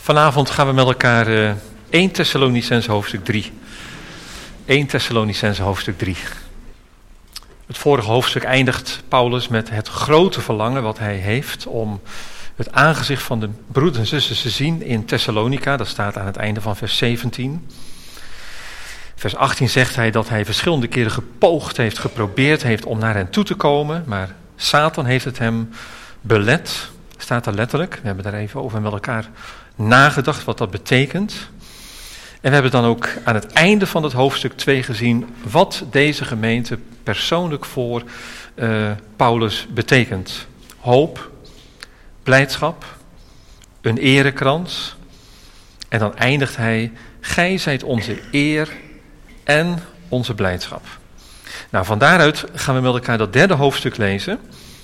Vanavond gaan we met elkaar 1 Thessalonicenzen hoofdstuk 3. 1 Thessalonicenzen hoofdstuk 3. Het vorige hoofdstuk eindigt Paulus met het grote verlangen wat hij heeft om het aangezicht van de broeders en zusters te zien in Thessalonica. Dat staat aan het einde van vers 17. Vers 18 zegt hij dat hij verschillende keren geprobeerd heeft om naar hen toe te komen. Maar Satan heeft het hem belet. Staat er letterlijk. We hebben daar even over met elkaar nagedacht wat dat betekent. En we hebben dan ook aan het einde van het hoofdstuk 2 gezien wat deze gemeente persoonlijk voor Paulus betekent. Hoop, blijdschap, een erekrans. En dan eindigt hij: gij zijt onze eer en onze blijdschap. Nou, van daaruit gaan we met elkaar dat derde hoofdstuk lezen.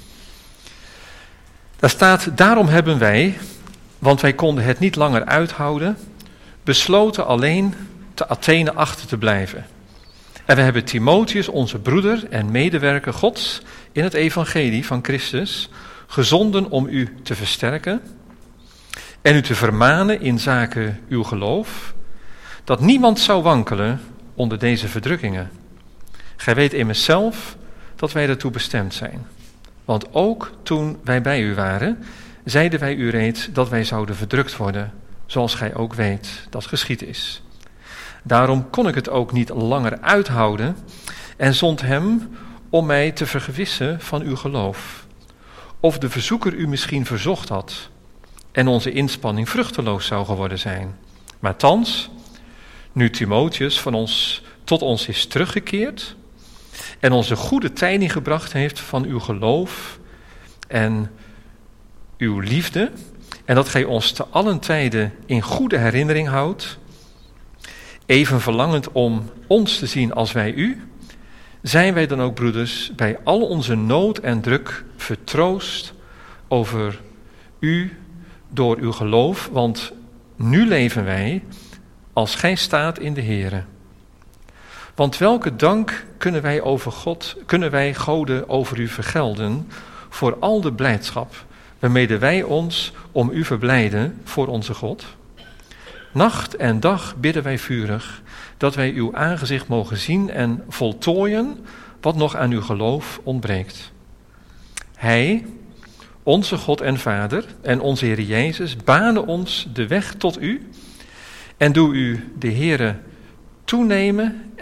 Daar staat: daarom hebben wij, want wij konden het niet langer uithouden, besloten alleen te Athene achter te blijven. En we hebben Timotheus, onze broeder en medewerker Gods in het evangelie van Christus, gezonden om u te versterken en u te vermanen in zaken uw geloof, dat niemand zou wankelen onder deze verdrukkingen. Gij weet immers zelf dat wij daartoe bestemd zijn. Want ook toen wij bij u waren, zeiden wij u reeds dat wij zouden verdrukt worden, zoals gij ook weet dat geschied is. Daarom kon ik het ook niet langer uithouden en zond hem om mij te vergewissen van uw geloof. Of de verzoeker u misschien verzocht had en onze inspanning vruchteloos zou geworden zijn. Maar thans, nu Timotheus tot ons is teruggekeerd en ons een goede tijding gebracht heeft van uw geloof en uw liefde, en dat gij ons te allen tijden in goede herinnering houdt, even verlangend om ons te zien als wij u, zijn wij dan ook, broeders, bij al onze nood en druk vertroost over u door uw geloof, want nu leven wij als gij staat in de Here. Want welke dank kunnen wij Gode over u vergelden voor al de blijdschap waarmede wij ons om u verblijden voor onze God? Nacht en dag bidden wij vurig dat wij uw aangezicht mogen zien en voltooien wat nog aan uw geloof ontbreekt. Hij, onze God en Vader en onze Heer Jezus, banen ons de weg tot u en doe u de Heere toenemen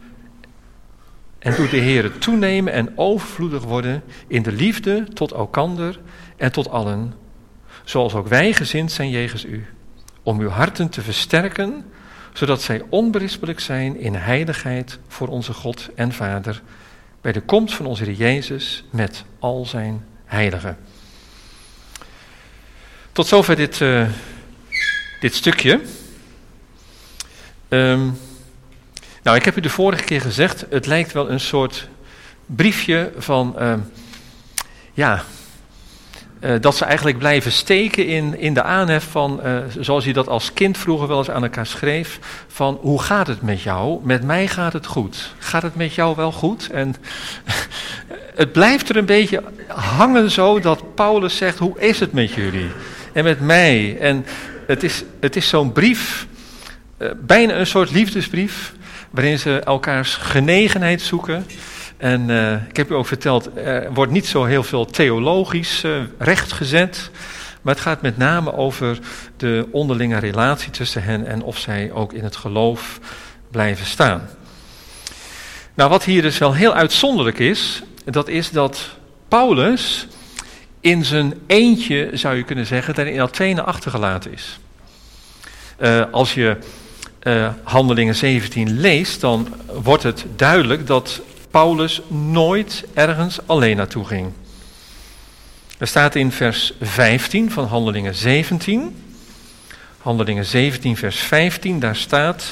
en overvloedig worden in de liefde tot elkander en tot allen, zoals ook wij gezind zijn jegens u, om uw harten te versterken, zodat zij onberispelijk zijn in heiligheid voor onze God en Vader, bij de komst van onze Heer Jezus met al zijn heiligen. Tot zover dit stukje. Nou, ik heb u de vorige keer gezegd, het lijkt wel een soort briefje van, dat ze eigenlijk blijven steken in de aanhef van, zoals je dat als kind vroeger wel eens aan elkaar schreef, van hoe gaat het met jou? Met mij gaat het goed. Gaat het met jou wel goed? En het blijft er een beetje hangen zo dat Paulus zegt, hoe is het met jullie? En met mij? En het is zo'n brief, bijna een soort liefdesbrief, waarin ze elkaars genegenheid zoeken. En ik heb u ook verteld, er wordt niet zo heel veel theologisch rechtgezet, maar het gaat met name over de onderlinge relatie tussen hen en of zij ook in het geloof blijven staan. Nou, wat hier dus wel heel uitzonderlijk is, dat is dat Paulus in zijn eentje, zou je kunnen zeggen, daar in Athene achtergelaten is. Als je Handelingen 17 leest, dan wordt het duidelijk dat Paulus nooit ergens alleen naartoe ging. Er staat in vers 15 van Handelingen 17. Handelingen 17 vers 15, daar staat: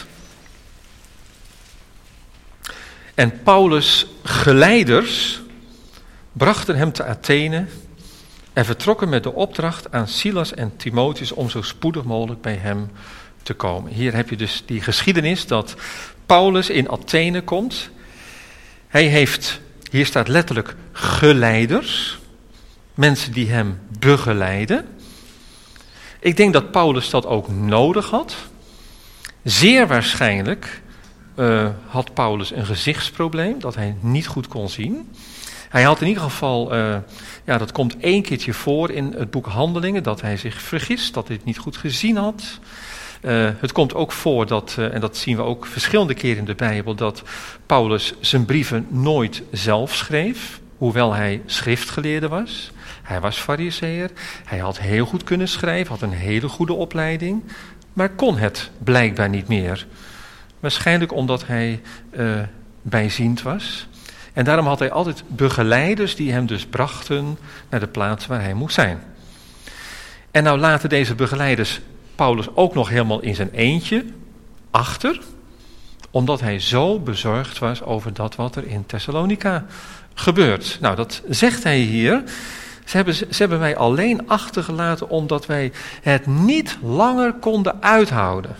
en Paulus' geleiders brachten hem te Athene en vertrokken met de opdracht aan Silas en Timotheus om zo spoedig mogelijk bij hem te komen. Hier heb je dus die geschiedenis dat Paulus in Athene komt. Hij heeft, hier staat letterlijk, geleiders, mensen die hem begeleiden. Ik denk dat Paulus dat ook nodig had. Zeer waarschijnlijk had Paulus een gezichtsprobleem, dat hij niet goed kon zien. Hij had in ieder geval, dat komt 1 keertje voor in het boek Handelingen, dat hij zich vergist, dat hij het niet goed gezien had. Het komt ook voor dat, en dat zien we ook verschillende keren in de Bijbel, dat Paulus zijn brieven nooit zelf schreef, hoewel hij schriftgeleerde was. Hij was farizeeër, hij had heel goed kunnen schrijven, had een hele goede opleiding, maar kon het blijkbaar niet meer. Waarschijnlijk omdat hij bijziend was. En daarom had hij altijd begeleiders die hem dus brachten naar de plaats waar hij moest zijn. En nou laten deze begeleiders Paulus ook nog helemaal in zijn eentje achter, omdat hij zo bezorgd was over dat wat er in Thessalonica gebeurt. Nou, dat zegt hij hier. Ze hebben mij alleen achtergelaten omdat wij het niet langer konden uithouden.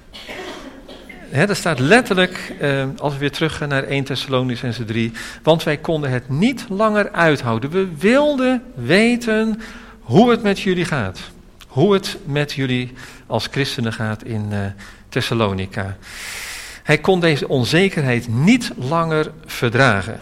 Er staat letterlijk, als we weer teruggaan naar 1 Thessalonicenzen 3, want wij konden het niet langer uithouden. We wilden weten hoe het met jullie gaat. Hoe het met jullie als christenen gaat in Thessalonica. Hij kon deze onzekerheid niet langer verdragen.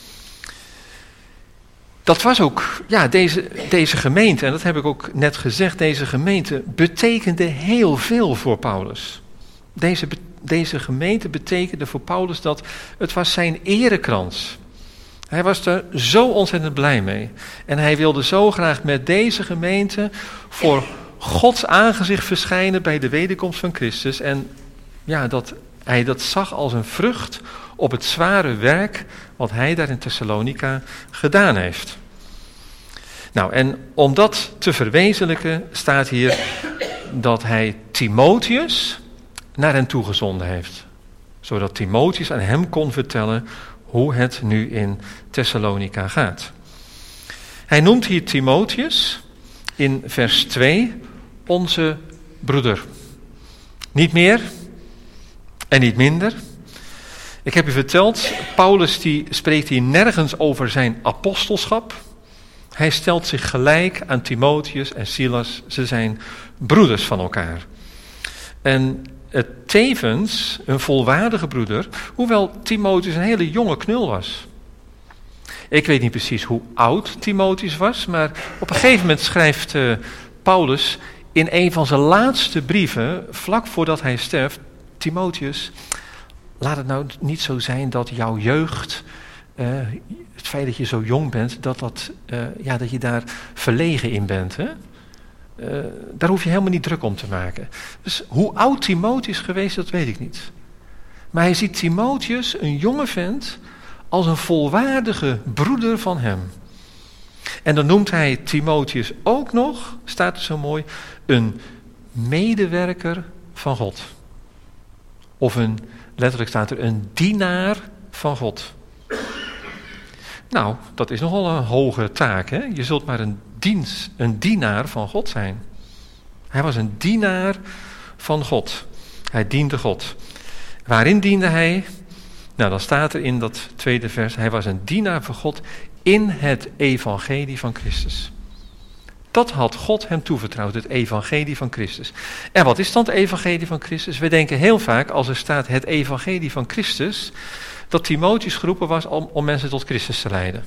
Dat was ook, deze gemeente, en dat heb ik ook net gezegd, deze gemeente betekende heel veel voor Paulus. Deze gemeente betekende voor Paulus dat het was zijn erekrans. Hij was er zo ontzettend blij mee. En hij wilde zo graag met deze gemeente voor Gods aangezicht verschijnen bij de wederkomst van Christus. En dat hij dat zag als een vrucht op het zware werk wat hij daar in Thessalonica gedaan heeft. Nou, en om dat te verwezenlijken staat hier dat hij Timotheus naar hen toegezonden heeft. Zodat Timotheus aan hem kon vertellen hoe het nu in Thessalonica gaat. Hij noemt hier Timotheus in vers 2 onze broeder. Niet meer en niet minder. Ik heb u verteld, Paulus die spreekt hier nergens over zijn apostelschap. Hij stelt zich gelijk aan Timotheus en Silas. Ze zijn broeders van elkaar. En het tevens een volwaardige broeder, hoewel Timotheus een hele jonge knul was. Ik weet niet precies hoe oud Timotheus was, maar op een gegeven moment schrijft Paulus in een van zijn laatste brieven, vlak voordat hij sterft, Timotheus, laat het nou niet zo zijn dat jouw jeugd, het feit dat je zo jong bent, dat je daar verlegen in bent. Hè? Daar hoef je helemaal niet druk om te maken. Dus hoe oud Timotheus geweest, dat weet ik niet. Maar hij ziet Timotheus, een jonge vent, als een volwaardige broeder van hem. En dan noemt hij Timotheus ook nog, staat er zo mooi, een medewerker van God. Of letterlijk staat er een dienaar van God. Nou, dat is nogal een hoge taak, hè? Je zult maar een dienaar van God zijn. Hij was een dienaar van God. Hij diende God. Waarin diende hij? Nou, dan staat er in dat tweede vers, hij was een dienaar van God in het evangelie van Christus. Dat had God hem toevertrouwd, het evangelie van Christus. En wat is dan het evangelie van Christus? We denken heel vaak, als er staat het evangelie van Christus, dat Timotheus geroepen was om mensen tot Christus te leiden.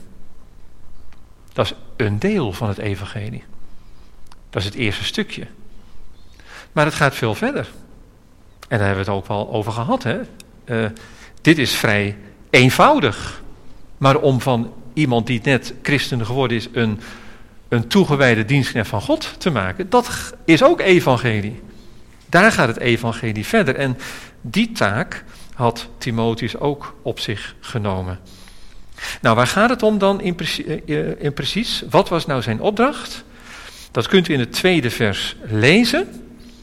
Dat is een deel van het evangelie. Dat is het eerste stukje. Maar het gaat veel verder. En daar hebben we het ook wel over gehad. Hè? Dit is vrij eenvoudig. Maar om van iemand die net christen geworden is een toegewijde dienstknecht van God te maken, dat is ook evangelie. Daar gaat het evangelie verder. En die taak had Timotheus ook op zich genomen. Nou, waar gaat het om dan in precies? Wat was nou zijn opdracht? Dat kunt u in het tweede vers lezen.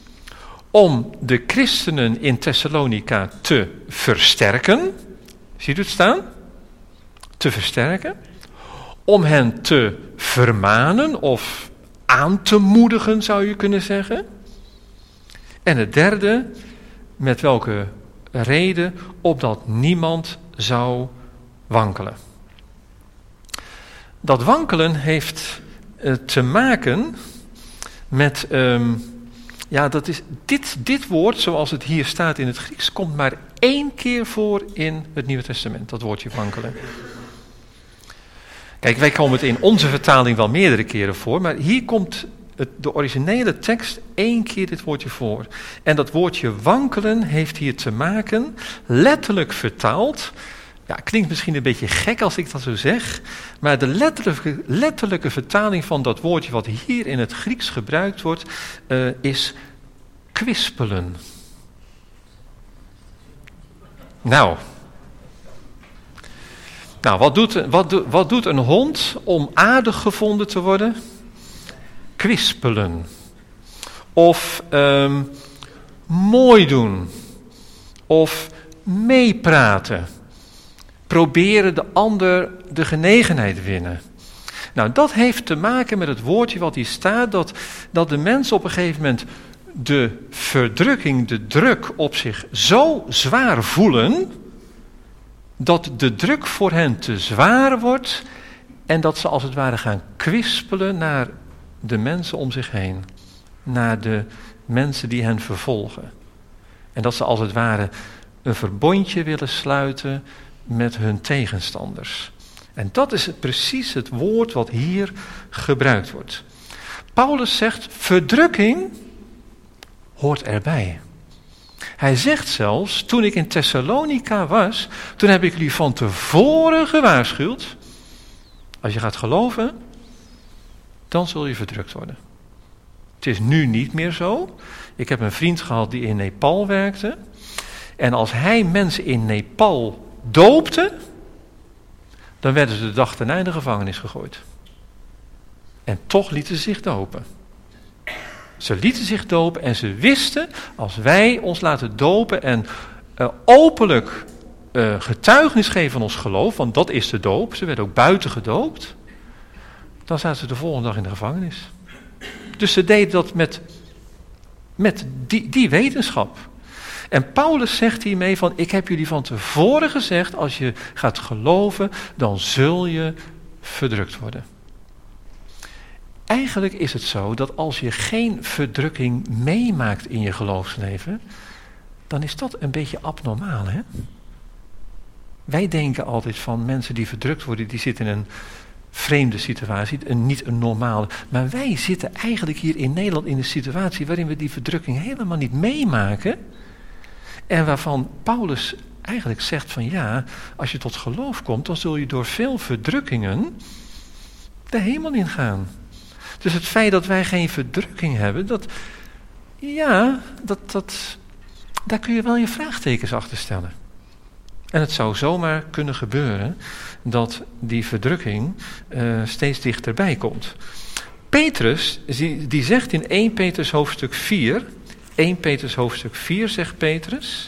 Om de christenen in Thessalonica te versterken. Ziet u het staan? Te versterken. Om hen te vermanen of aan te moedigen, zou je kunnen zeggen. En het derde, met welke reden? Opdat niemand zou wankelen. Dat wankelen heeft te maken met, dat is dit woord, zoals het hier staat in het Grieks, komt maar 1 keer voor in het Nieuwe Testament, dat woordje wankelen. Kijk, wij komen het in onze vertaling wel meerdere keren voor, maar hier komt de originele tekst 1 keer dit woordje voor. En dat woordje wankelen heeft hier te maken, letterlijk vertaald, klinkt misschien een beetje gek als ik dat zo zeg, maar de letterlijke vertaling van dat woordje wat hier in het Grieks gebruikt wordt, is kwispelen. Nou, wat doet een hond om aardig gevonden te worden? Kwispelen. Of mooi doen. Of meepraten. Proberen de ander de genegenheid winnen. Nou, dat heeft te maken met het woordje wat hier staat, dat de mensen op een gegeven moment de verdrukking, de druk op zich zo zwaar voelen, dat de druk voor hen te zwaar wordt en dat ze als het ware gaan kwispelen naar de mensen om zich heen. Naar de mensen die hen vervolgen. En dat ze als het ware een verbondje willen sluiten met hun tegenstanders. En dat is precies het woord wat hier gebruikt wordt. Paulus zegt, verdrukking hoort erbij. Hij zegt zelfs, toen ik in Thessalonica was, toen heb ik jullie van tevoren gewaarschuwd. Als je gaat geloven, dan zul je verdrukt worden. Het is nu niet meer zo. Ik heb een vriend gehad die in Nepal werkte. En als hij mensen in Nepal doopte, dan werden ze de dag daarna in de gevangenis gegooid. En toch lieten ze zich dopen. Ze lieten zich dopen en ze wisten, als wij ons laten dopen en openlijk getuigenis geven van ons geloof, want dat is de doop, ze werden ook buiten gedoopt, dan zaten ze de volgende dag in de gevangenis. Dus ze deden dat met die wetenschap. En Paulus zegt hiermee van, ik heb jullie van tevoren gezegd, als je gaat geloven, dan zul je verdrukt worden. Eigenlijk is het zo dat als je geen verdrukking meemaakt in je geloofsleven, dan is dat een beetje abnormaal, hè? Wij denken altijd van mensen die verdrukt worden, die zitten in een vreemde situatie, niet een normale. Maar wij zitten eigenlijk hier in Nederland in een situatie waarin we die verdrukking helemaal niet meemaken. En waarvan Paulus eigenlijk zegt van ja, als je tot geloof komt, dan zul je door veel verdrukkingen de hemel ingaan. Dus het feit dat wij geen verdrukking hebben, daar kun je wel je vraagtekens achter stellen. En het zou zomaar kunnen gebeuren dat die verdrukking steeds dichterbij komt. Petrus, die zegt in 1 Petrus hoofdstuk 4, 1 Petrus hoofdstuk 4 zegt Petrus,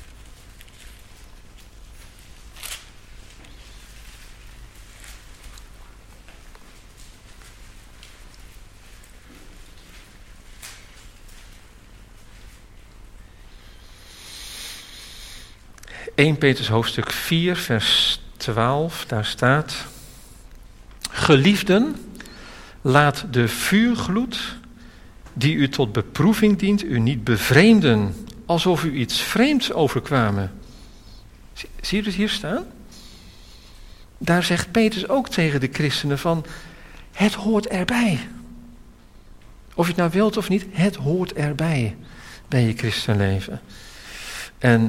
...1 Petrus hoofdstuk 4, vers 12, daar staat... Geliefden, laat de vuurgloed die u tot beproeving dient, u niet bevreemden, alsof u iets vreemds overkwamen. Zie je het hier staan? Daar zegt Petrus ook tegen de christenen van, het hoort erbij. Of je het nou wilt of niet, het hoort erbij bij je christenleven. En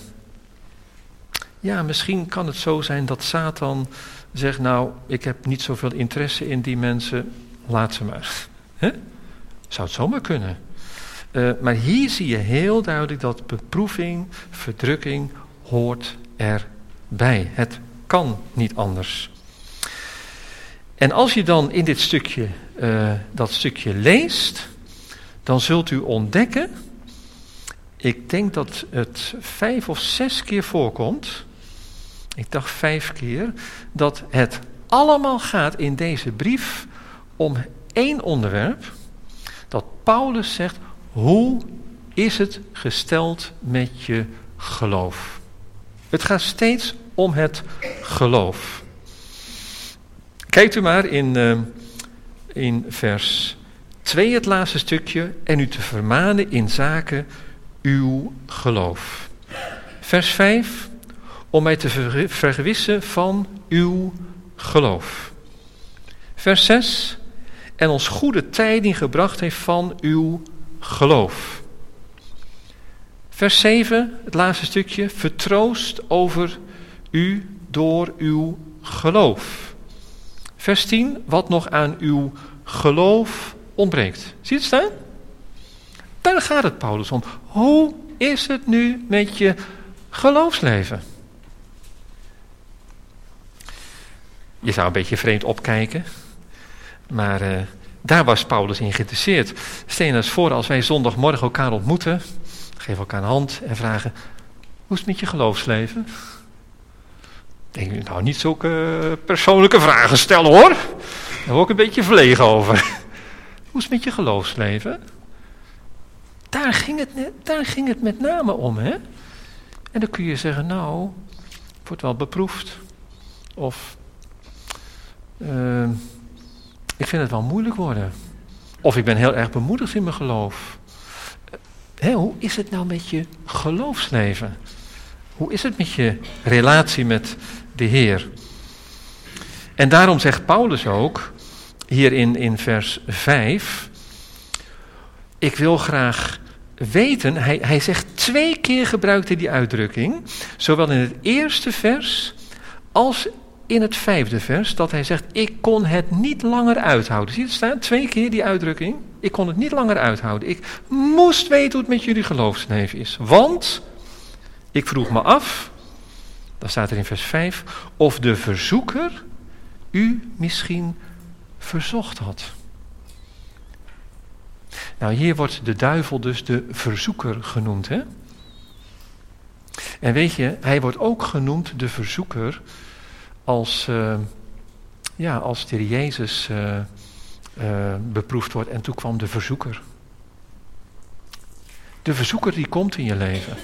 misschien kan het zo zijn dat Satan zegt, nou, ik heb niet zoveel interesse in die mensen, laat ze maar. Zou het zomaar kunnen. Maar hier zie je heel duidelijk dat beproeving, verdrukking hoort erbij. Het kan niet anders. En als je dan in dit stukje, dat stukje leest, dan zult u ontdekken, ik denk dat het 5 of 6 keer voorkomt, ik dacht 5 keer, dat het allemaal gaat in deze brief om 1 onderwerp, dat Paulus zegt, hoe is het gesteld met je geloof? Het gaat steeds om het geloof. Kijkt u maar in vers 2, het laatste stukje, en u te vermanen in zaken uw geloof. Vers 5, om mij te vergewissen van uw geloof. Vers 6, en ons goede tijding gebracht heeft van uw geloof. Vers 7, het laatste stukje, vertroost over u door uw geloof. Vers 10, wat nog aan uw geloof ontbreekt. Zie je het staan? Daar gaat het Paulus om. Hoe is het nu met je geloofsleven? Je zou een beetje vreemd opkijken, maar daar was Paulus in geïnteresseerd. Stel je eens voor als wij zondagmorgen elkaar ontmoeten, geven elkaar een hand en vragen, hoe is het met je geloofsleven? Denk je, nou niet zulke persoonlijke vragen stellen hoor. Daar word ik een beetje verlegen over. Hoe is het met je geloofsleven? Daar ging het met name om, hè? En dan kun je zeggen, nou, ik word wel beproefd. Of, ik vind het wel moeilijk worden. Of ik ben heel erg bemoedigd in mijn geloof. Hoe is het nou met je geloofsleven? Hoe is het met je relatie met de Heer? En daarom zegt Paulus ook, hier in vers 5, ik wil graag weten, hij zegt 2 keer gebruikt hij die uitdrukking, zowel in het eerste vers als in het 5e vers, dat hij zegt, ik kon het niet langer uithouden. Zie je het staan? 2 keer die uitdrukking. Ik kon het niet langer uithouden. Ik moest weten hoe het met jullie geloofsleven is. Want, ik vroeg me af, dan staat er in vers 5, of de verzoeker u misschien verzocht had. Nou, hier wordt de duivel dus de verzoeker genoemd, hè? En weet je, hij wordt ook genoemd de verzoeker als de Heer Jezus beproefd wordt en toen kwam de verzoeker. De verzoeker die komt in je leven.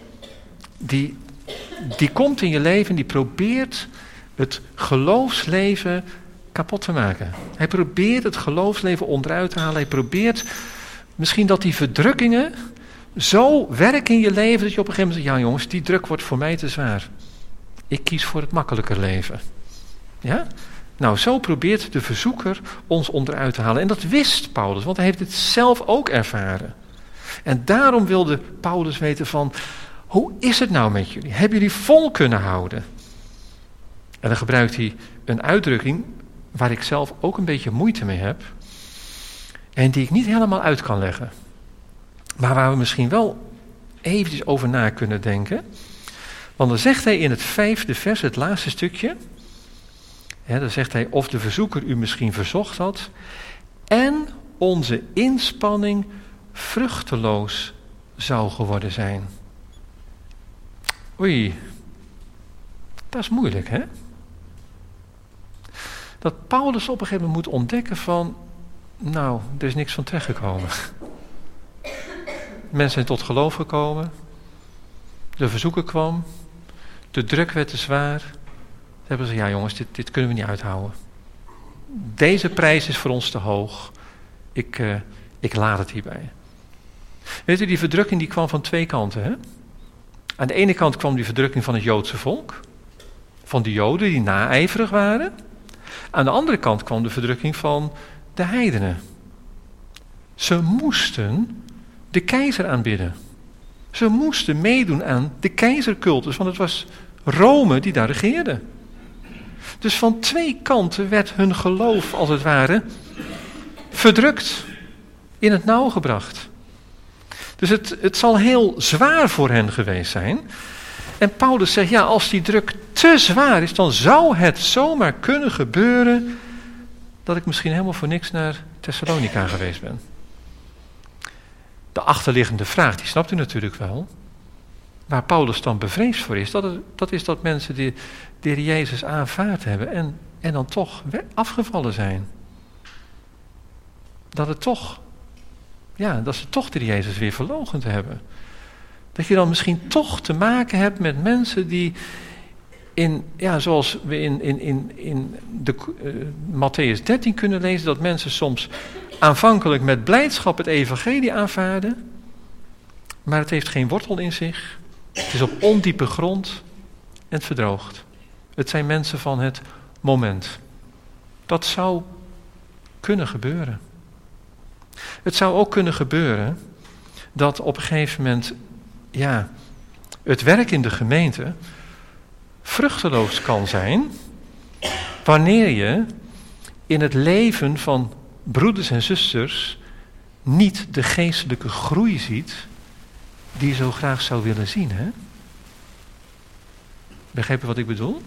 Die komt in je leven, die probeert het geloofsleven kapot te maken. Hij probeert het geloofsleven onderuit te halen. Hij probeert misschien dat die verdrukkingen zo werken in je leven dat je op een gegeven moment zegt, ja jongens, die druk wordt voor mij te zwaar. Ik kies voor het makkelijker leven. Ja? Nou, zo probeert de verzoeker ons onderuit te halen. En dat wist Paulus, want hij heeft het zelf ook ervaren. En daarom wilde Paulus weten van, hoe is het nou met jullie? Hebben jullie vol kunnen houden? En dan gebruikt hij een uitdrukking waar ik zelf ook een beetje moeite mee heb. En die ik niet helemaal uit kan leggen. Maar waar we misschien wel eventjes over na kunnen denken. Want dan zegt hij in het 5e vers, het laatste stukje. Dan zegt hij, of de verzoeker u misschien verzocht had. En onze inspanning vruchteloos zou geworden zijn. Oei, dat is moeilijk, hè? Dat Paulus op een gegeven moment moet ontdekken van, nou, er is niks van terechtgekomen. Mensen zijn tot geloof gekomen. De verzoeker kwam. De druk werd te zwaar. Ze hebben gezegd, ja jongens, dit kunnen we niet uithouden. Deze prijs is voor ons te hoog. Ik laat het hierbij. Weet u, die verdrukking die kwam van 2 kanten. Hè? Aan de ene kant kwam die verdrukking van het Joodse volk. Van de Joden die naijverig waren. Aan de andere kant kwam de verdrukking van de heidenen. Ze moesten de keizer aanbidden. Ze moesten meedoen aan de keizercultus, want het was Rome die daar regeerde. Dus van 2 kanten werd hun geloof, als het ware, verdrukt, in het nauw gebracht. Dus het zal heel zwaar voor hen geweest zijn. En Paulus zegt, ja, als die druk te zwaar is, dan zou het zomaar kunnen gebeuren dat ik misschien helemaal voor niks naar Thessalonica geweest ben. De achterliggende vraag, die snapt u natuurlijk wel. Waar Paulus dan bevreesd voor is, dat is dat mensen die de Heer Jezus aanvaard hebben en dan toch afgevallen zijn. Dat ze toch de Heer Jezus weer verloochend hebben. Dat je dan misschien toch te maken hebt met mensen die zoals we in de Mattheüs 13 kunnen lezen, dat mensen soms aanvankelijk met blijdschap het evangelie aanvaarden, maar het heeft geen wortel in zich. Het is op ondiepe grond en het verdroogt. Het zijn mensen van het moment. Dat zou kunnen gebeuren. Het zou ook kunnen gebeuren dat op een gegeven moment, het werk in de gemeente vruchteloos kan zijn wanneer je in het leven van broeders en zusters niet de geestelijke groei ziet die je zo graag zou willen zien. Hè? Begrijp je wat ik bedoel?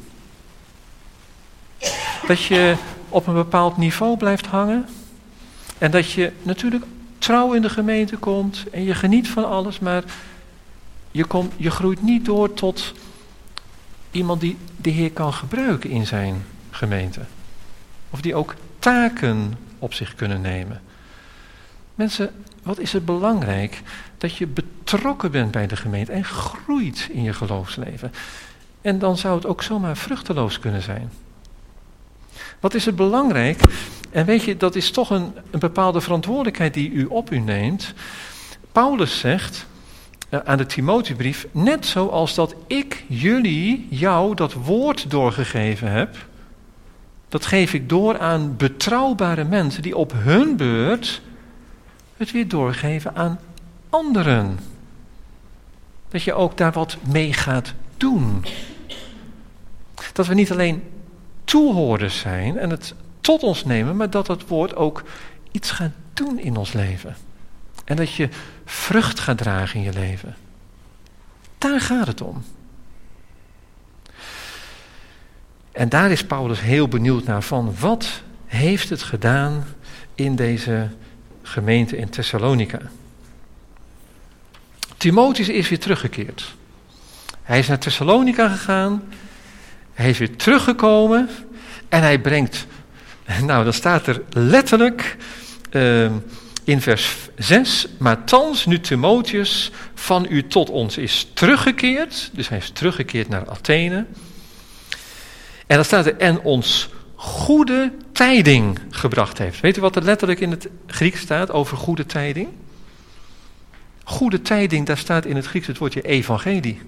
Dat je op een bepaald niveau blijft hangen en dat je natuurlijk trouw in de gemeente komt en je geniet van alles, maar je groeit niet door tot iemand die de Heer kan gebruiken in zijn gemeente. Of die ook taken op zich kunnen nemen. Mensen, wat is het belangrijk dat je betrokken bent bij de gemeente en groeit in je geloofsleven. En dan zou het ook zomaar vruchteloos kunnen zijn. Wat is het belangrijk? En weet je, dat is toch een bepaalde verantwoordelijkheid die u op u neemt. Paulus zegt aan de Timotheusbrief, net zoals dat ik jou dat woord doorgegeven heb, dat geef ik door aan betrouwbare mensen die op hun beurt het weer doorgeven aan anderen. Dat je ook daar wat mee gaat doen. Dat we niet alleen toehoorders zijn en het tot ons nemen, maar dat het woord ook iets gaat doen in ons leven. En dat je vrucht gaat dragen in je leven. Daar gaat het om. En daar is Paulus heel benieuwd naar van wat heeft het gedaan in deze gemeente in Thessalonica. Timotheus is weer teruggekeerd. Hij is naar Thessalonica gegaan. Hij is weer teruggekomen. En hij brengt, dan staat er letterlijk in vers 6, maar thans nu Timotheus van u tot ons is teruggekeerd. Dus hij is teruggekeerd naar Athene. En dan staat er, en ons goede tijding gebracht heeft. Weet u wat er letterlijk in het Grieks staat over goede tijding? Goede tijding, daar staat in het Grieks het woordje evangelie.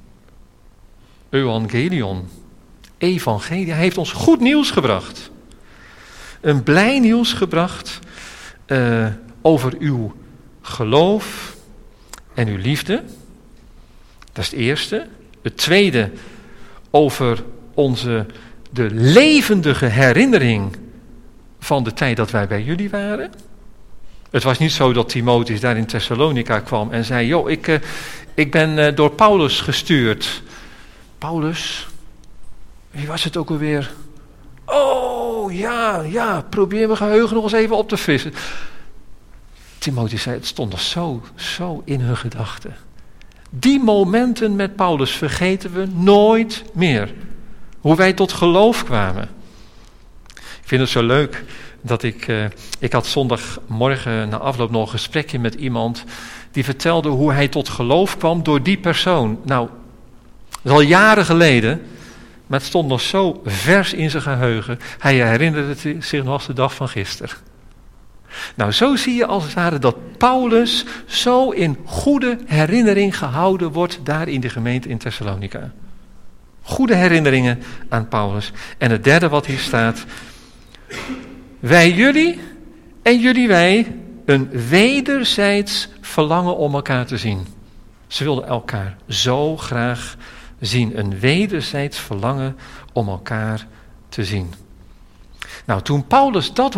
Evangelion. Evangelie. Hij heeft ons goed nieuws gebracht. Een blij nieuws gebracht over uw geloof en uw liefde. Dat is het eerste. Het tweede over de levendige herinnering van de tijd dat wij bij jullie waren. Het was niet zo dat Timotheus daar in Thessalonica kwam en zei, joh, ik ben door Paulus gestuurd. Paulus, wie was het ook alweer? Oh, ja, probeer mijn geheugen nog eens even op te vissen. Timotheus zei, het stond er zo in hun gedachten. Die momenten met Paulus vergeten we nooit meer. Hoe wij tot geloof kwamen. Ik vind het zo leuk dat ik had zondagmorgen na afloop nog een gesprekje met iemand die vertelde hoe hij tot geloof kwam door die persoon. Nou, dat is al jaren geleden, maar het stond nog zo vers in zijn geheugen. Hij herinnerde zich nog als de dag van gisteren. Nou, zo zie je als het ware dat Paulus zo in goede herinnering gehouden wordt daar in de gemeente in Thessalonica. Goede herinneringen aan Paulus. En het derde wat hier staat, wij jullie en jullie wij een wederzijds verlangen om elkaar te zien. Ze wilden elkaar zo graag zien. Een wederzijds verlangen om elkaar te zien. Nou, toen Paulus dat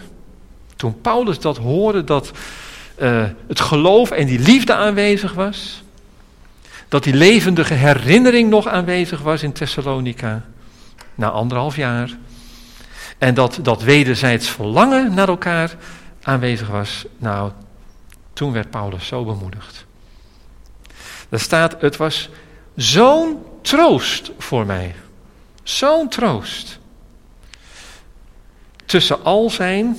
hoorde dat het geloof en die liefde aanwezig was, dat die levendige herinnering nog aanwezig was in Thessalonica, na 1,5 jaar, en dat wederzijds verlangen naar elkaar aanwezig was, nou, toen werd Paulus zo bemoedigd. Er staat, het was zo'n troost voor mij. Zo'n troost. Tussen al zijn,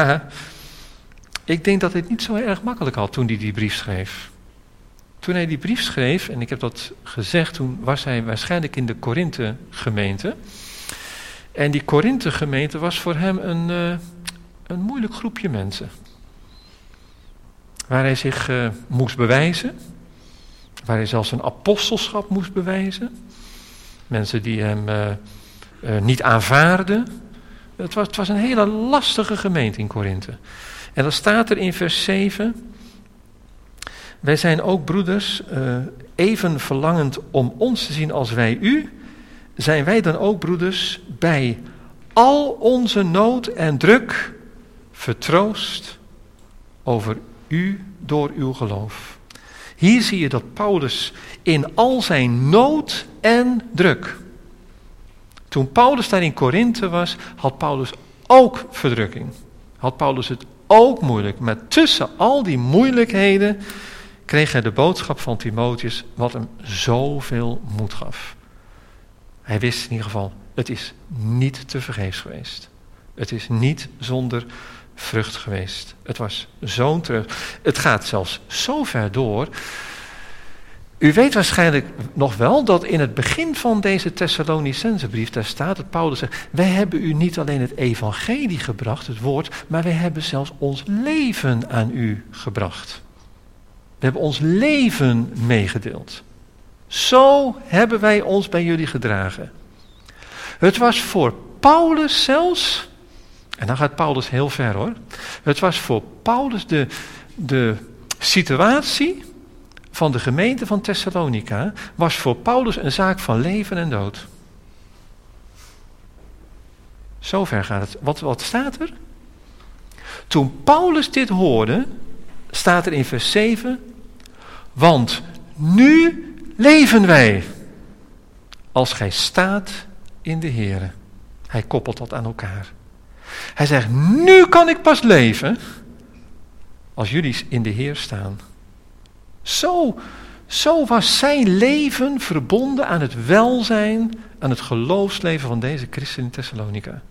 ik denk dat hij het niet zo erg makkelijk had toen hij die brief schreef. Toen hij die brief schreef, en ik heb dat gezegd, toen was hij waarschijnlijk in de Korinthe gemeente. En die Korinthe gemeente was voor hem een moeilijk groepje mensen. Waar hij zich moest bewijzen. Waar hij zelfs een apostelschap moest bewijzen. Mensen die hem niet aanvaarden. Het was een hele lastige gemeente in Korinthe. En dan staat er in vers 7... Wij zijn ook broeders, even verlangend om ons te zien als wij u, zijn wij dan ook broeders bij al onze nood en druk vertroost over u door uw geloof. Hier zie je dat Paulus in al zijn nood en druk. Toen Paulus daar in Korinthe was, had Paulus ook verdrukking. Had Paulus het ook moeilijk. Maar tussen al die moeilijkheden kreeg hij de boodschap van Timotheus, wat hem zoveel moed gaf. Hij wist in ieder geval, het is niet tevergeefs geweest. Het is niet zonder vrucht geweest. Het was zo'n terug. Het gaat zelfs zo ver door. U weet waarschijnlijk nog wel dat in het begin van deze Thessalonicensebrief, daar staat het, Paulus zegt, wij hebben u niet alleen het evangelie gebracht, het woord, maar wij hebben zelfs ons leven aan u gebracht. We hebben ons leven meegedeeld. Zo hebben wij ons bij jullie gedragen. Het was voor Paulus zelfs, en dan gaat Paulus heel ver hoor. Het was voor Paulus de situatie van de gemeente van Thessalonica, was voor Paulus een zaak van leven en dood. Zo ver gaat het. Wat staat er? Toen Paulus dit hoorde, staat er in vers 7, want nu leven wij, als gij staat in de Here. Hij koppelt dat aan elkaar. Hij zegt, nu kan ik pas leven, als jullie in de Heer staan. Zo was zijn leven verbonden aan het welzijn, aan het geloofsleven van deze christen in Thessalonica.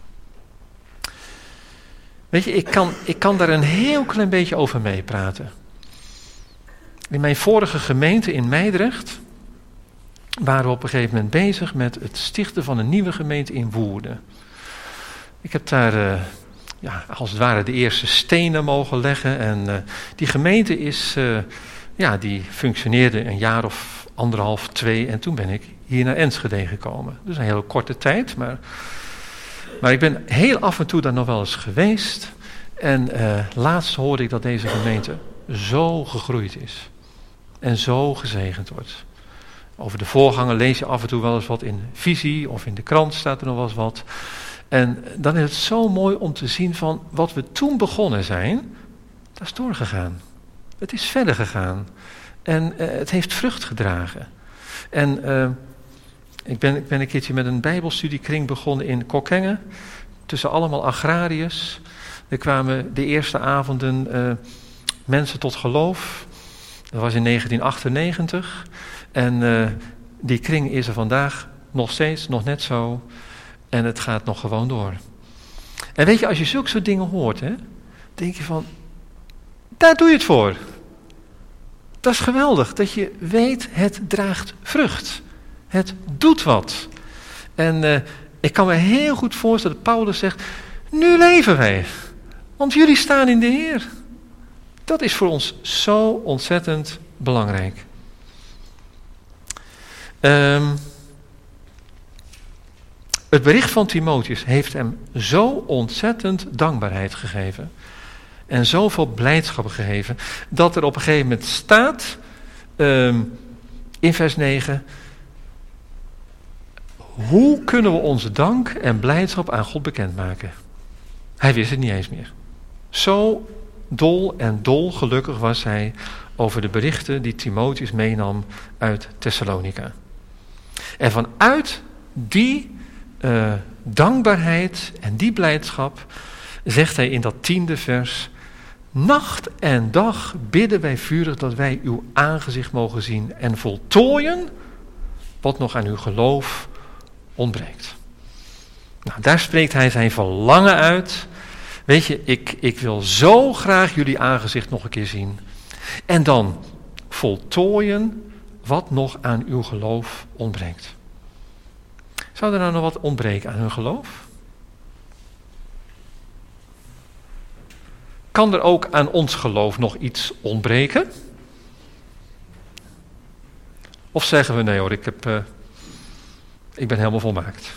Weet je, ik kan daar een heel klein beetje over meepraten. In mijn vorige gemeente in Meidrecht waren we op een gegeven moment bezig met het stichten van een nieuwe gemeente in Woerden. Ik heb daar als het ware de eerste stenen mogen leggen en die gemeente is, die functioneerde een jaar of 1,5, 2 en toen ben ik hier naar Enschede gekomen. Dus een hele korte tijd, maar ik ben heel af en toe daar nog wel eens geweest en laatst hoorde ik dat deze gemeente zo gegroeid is. En zo gezegend wordt. Over de voorganger lees je af en toe wel eens wat in visie of in de krant staat er nog wel eens wat. En dan is het zo mooi om te zien van wat we toen begonnen zijn, dat is doorgegaan. Het is verder gegaan. En het heeft vrucht gedragen. En ik ben een keertje met een bijbelstudiekring begonnen in Kockengen. Tussen allemaal agrariërs. Er kwamen de eerste avonden mensen tot geloof. Dat was in 1998 en die kring is er vandaag nog steeds, nog net zo en het gaat nog gewoon door. En weet je, als je zulke soort dingen hoort, hè, denk je van, daar doe je het voor. Dat is geweldig, dat je weet, het draagt vrucht. Het doet wat. En ik kan me heel goed voorstellen dat Paulus zegt, nu leven wij, want jullie staan in de Heer. Dat is voor ons zo ontzettend belangrijk. Het bericht van Timotheus heeft hem zo ontzettend dankbaarheid gegeven. En zoveel blijdschap gegeven. Dat er op een gegeven moment staat, in vers 9. Hoe kunnen we onze dank en blijdschap aan God bekendmaken? Hij wist het niet eens meer. Zo dol en dolgelukkig was hij over de berichten die Timotheus meenam uit Thessalonica. En vanuit die dankbaarheid en die blijdschap zegt hij in dat 10e vers, nacht en dag bidden wij vurig dat wij uw aangezicht mogen zien en voltooien wat nog aan uw geloof ontbreekt. Nou, daar spreekt hij zijn verlangen uit. Weet je, ik wil zo graag jullie aangezicht nog een keer zien. En dan voltooien wat nog aan uw geloof ontbreekt. Zou er nou nog wat ontbreken aan hun geloof? kan er ook aan ons geloof nog iets ontbreken? Of zeggen we, nee hoor, ik ben helemaal volmaakt.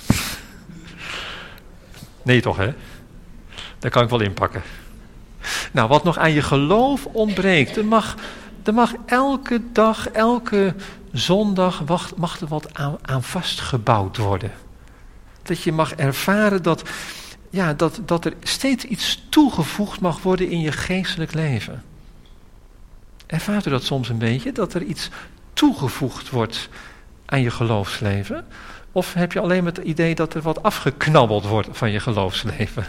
Nee toch, hè? Daar kan ik wel inpakken. Nou, wat nog aan je geloof ontbreekt, er mag elke dag, elke zondag, mag er wat aan vastgebouwd worden. Dat je mag ervaren dat er steeds iets toegevoegd mag worden in je geestelijk leven. Ervaart u dat soms een beetje, dat er iets toegevoegd wordt aan je geloofsleven? Of heb je alleen maar het idee dat er wat afgeknabbeld wordt van je geloofsleven?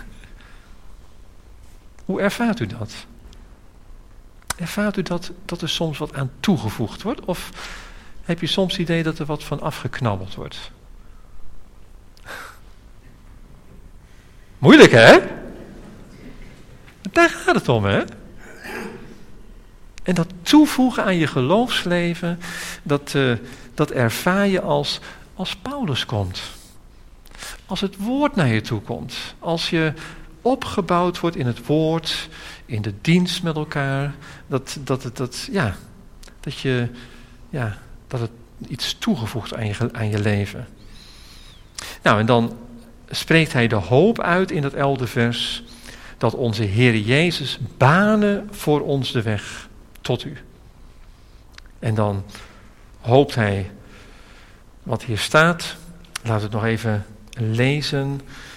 Hoe ervaart u dat? Ervaart u dat er soms wat aan toegevoegd wordt? Of heb je soms het idee dat er wat van afgeknabbeld wordt? Moeilijk, hè? Daar gaat het om, hè? En dat toevoegen aan je geloofsleven, dat ervaar je als Paulus komt. Als het woord naar je toe komt. Als je opgebouwd wordt in het woord, in de dienst met elkaar. Dat het iets toegevoegd aan je leven. Nou, en dan spreekt hij de hoop uit in dat 11e vers, dat onze Heer Jezus banen voor ons de weg tot u. En dan hoopt hij wat hier staat. Laten we het nog even lezen.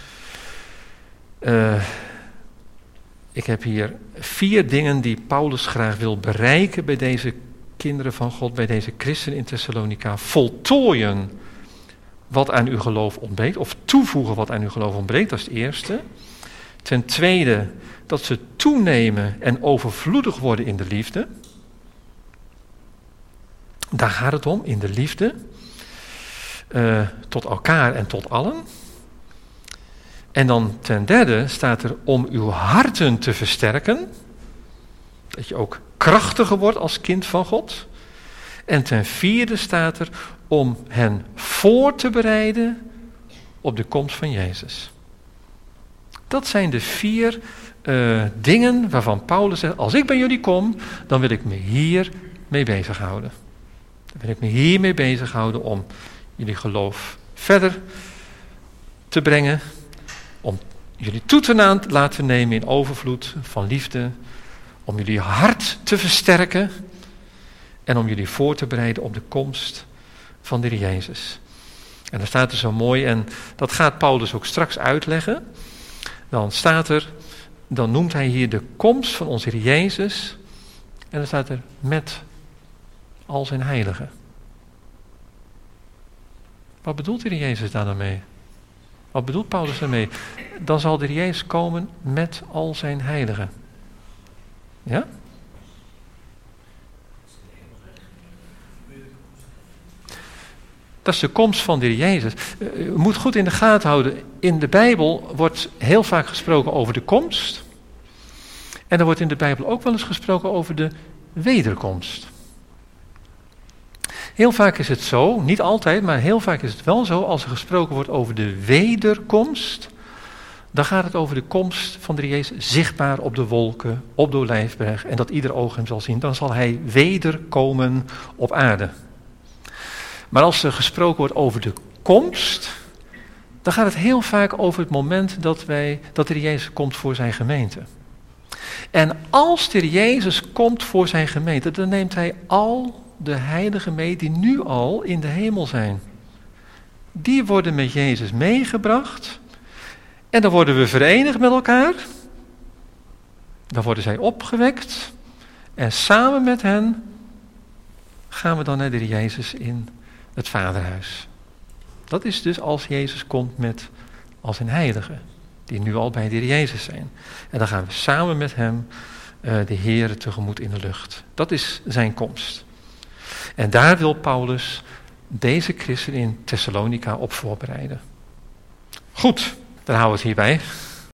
Ik heb hier 4 dingen die Paulus graag wil bereiken bij deze kinderen van God, bij deze christenen in Thessalonica. Voltooien wat aan uw geloof ontbreekt, of toevoegen wat aan uw geloof ontbreekt, dat is het eerste. Ten tweede, dat ze toenemen en overvloedig worden in de liefde. Daar gaat het om, in de liefde. Tot elkaar en tot allen. En dan ten derde staat er om uw harten te versterken. Dat je ook krachtiger wordt als kind van God. En ten vierde staat er om hen voor te bereiden op de komst van Jezus. Dat zijn de 4 dingen waarvan Paulus zegt, als ik bij jullie kom, dan wil ik me hier mee bezighouden. Dan wil ik me hiermee bezighouden om jullie geloof verder te brengen. Om jullie toe te laten nemen in overvloed van liefde. Om jullie hart te versterken. En om jullie voor te bereiden op de komst van de Heer Jezus. En daar staat er zo mooi, en dat gaat Paulus ook straks uitleggen. Dan noemt hij hier de komst van onze Heer Jezus. En dan staat er met al zijn heiligen. Wat bedoelt de Heer Jezus daar dan mee? Wat bedoelt Paulus daarmee? Dan zal de Heer Jezus komen met al zijn heiligen. Ja? Dat is de komst van de Heer Jezus. U moet goed in de gaten houden. In de Bijbel wordt heel vaak gesproken over de komst. En er wordt in de Bijbel ook wel eens gesproken over de wederkomst. Heel vaak is het zo, niet altijd, maar heel vaak is het wel zo, als er gesproken wordt over de wederkomst, dan gaat het over de komst van de Heer Jezus zichtbaar op de wolken, op de Olijfberg, en dat ieder oog hem zal zien. Dan zal hij wederkomen op aarde. Maar als er gesproken wordt over de komst, dan gaat het heel vaak over het moment dat de Heer Jezus komt voor zijn gemeente. En als de Heer Jezus komt voor zijn gemeente, dan neemt hij al de heiligen mee die nu al in de hemel zijn. Die worden met Jezus meegebracht. En dan worden we verenigd met elkaar. Dan worden zij opgewekt. En samen met hen gaan we dan naar de Heer Jezus in het Vaderhuis. Dat is dus als Jezus komt met al zijn heiligen. Die nu al bij de Heer Jezus zijn. En dan gaan we samen met hem de Heere tegemoet in de lucht. Dat is zijn komst. En daar wil Paulus deze christenen in Thessalonica op voorbereiden. Goed, dan houden we het hierbij.